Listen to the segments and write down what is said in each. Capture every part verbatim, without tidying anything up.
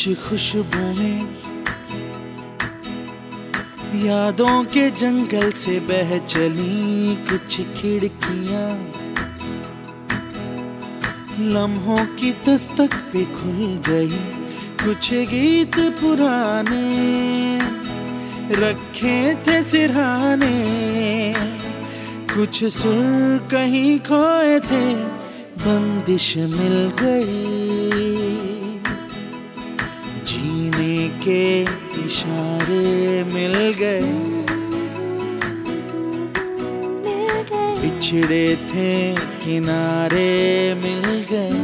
खुशबुएं यादों के जंगल से बह चली, कुछ खिड़कियां लम्हों की दस्तक पे खुल गई, कुछ गीत पुराने रखे थे सिरहाने, कुछ सुर कहीं खोए थे, बंदिश मिल गई, जीने के इशारे मिल गए, बिछड़े थे किनारे मिल गए,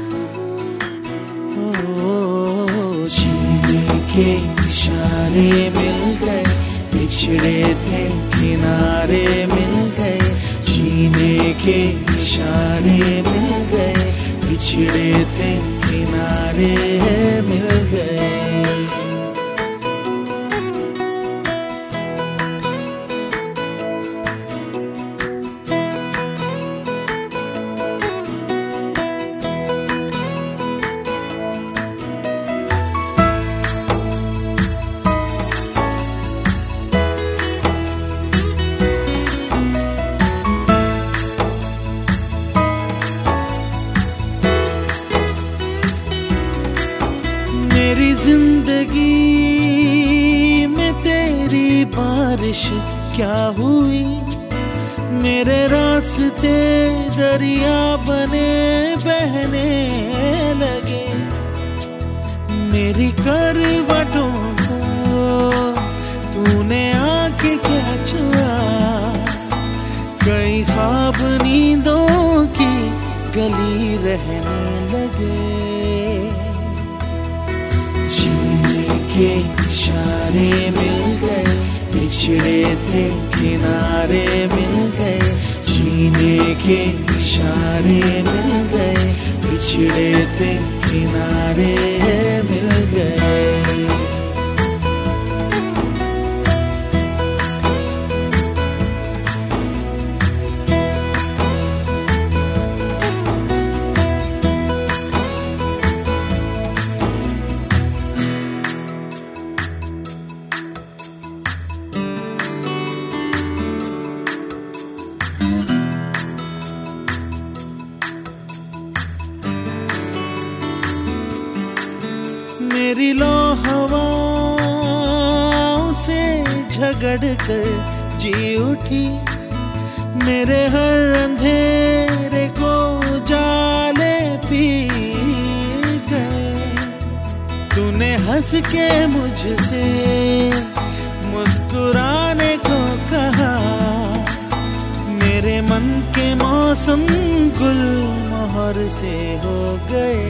ओ जीने के इशारे मिल गए, बिछड़े थे किनारे मिल गए, जीने के इशारे मिल गए, बिछड़े थे किनारे मिल गए। मेरी जिंदगी में तेरी बारिश क्या हुई, मेरे रास्ते दरिया बने बहने लगे, मेरी करवटों को तूने आके क्या छुआ, कई ख्वाब नींदों की गली रहने लगे, जीने के इशारे मिल गए, बिछड़े थे किनारे मिल गए, जीने के इशारे मिल गए, बिछड़े थे किनारे मिल गए। मेरी लो हवाओं से झगड़ कर जी उठी, मेरे हर अंधेरे को जाले पी गए, तूने हंस के मुझसे मुस्कुराने को कहा, मेरे मन के मौसम गुल मोहर से हो गए,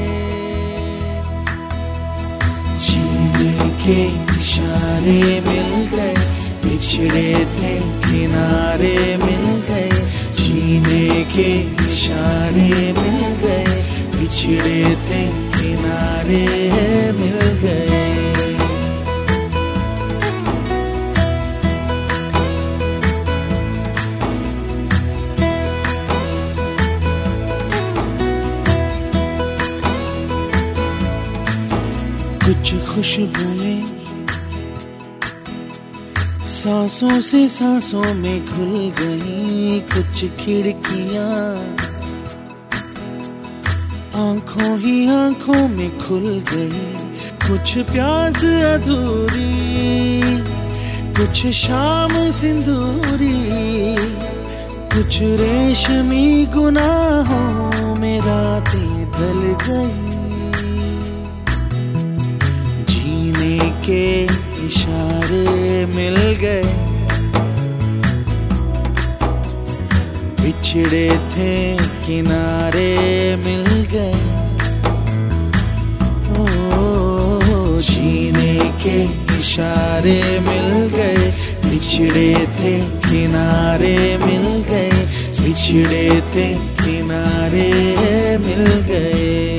जीने के इशारे मिल गए, बिछड़े थे किनारे मिल गए, जीने के इशारे मिल गए, बिछड़े थे किनारे मिल गए। कुछ खुशबुएं सांसों से सांसों में खुल गई, कुछ खिड़कियां आंखों ही आंखों में खुल गई, कुछ प्यास अधूरी, कुछ शाम सिंदूरी, कुछ रेशमी गुनाहों में रातें ढल गई, के इशारे मिल गए, बिछड़े थे किनारे मिल गए, ओ जीने के इशारे मिल गए, बिछड़े थे किनारे मिल गए, बिछड़े थे किनारे मिल गए।